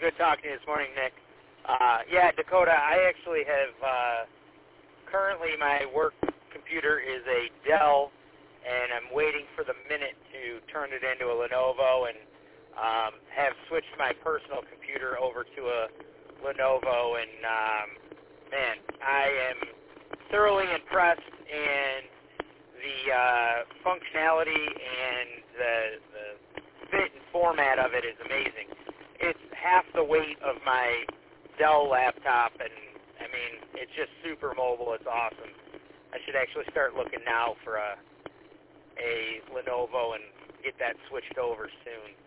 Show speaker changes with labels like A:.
A: Good talking to you this morning, Nick. Yeah, Dakota, I actually have, currently my work computer is a Dell, and I'm waiting for the Minute to turn it into a Lenovo, and have switched my personal computer over to a Lenovo, and man, I am thoroughly impressed, and the functionality and the fit and format of it is amazing. It's half the weight of my Dell laptop, and I mean, it's just super mobile. It's awesome. I should actually start looking now for a Lenovo and get that switched over soon.